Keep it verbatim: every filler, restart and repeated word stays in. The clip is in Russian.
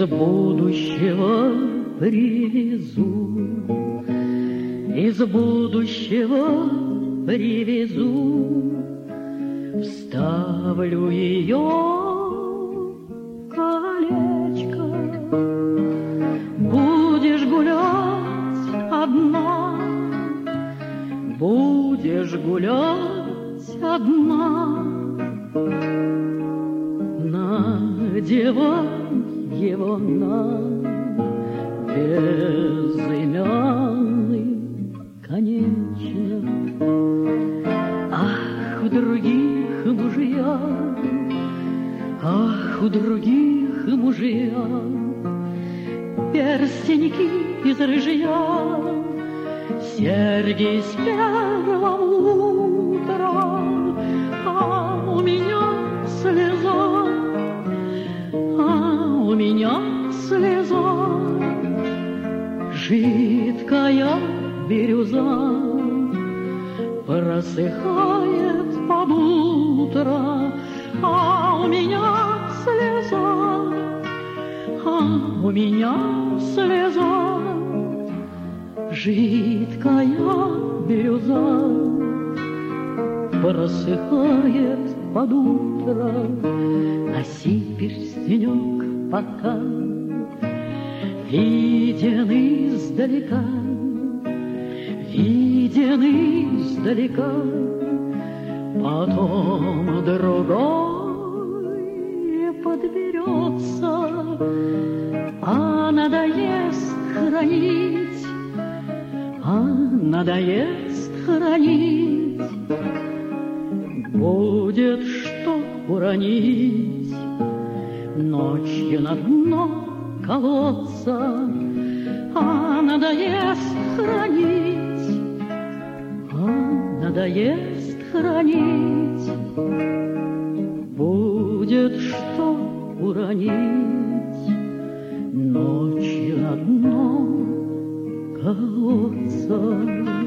из будущего привезу, из будущего привезу, вставлю ее колечко. Будешь гулять одна, будешь гулять одна, надевай его на безымянный, конечно. Ах, у других мужья, ах, у других мужья перстеньки из рыжья, серьги с первого утра, а у меня слеза, а у меня слеза, жидкая бирюза просыхает под утро, а у меня слеза, а у меня слеза, жидкая бирюза просыхает под утро. Носи перстенек пока, виден издалека, виден издалека, потом другой подберется, а надоест хранить, а надоест хранить, будет что уронить, ночью на дно колодца, а надоест хранить, а надоест хранить, будет что уронить, ночью на дно колодца.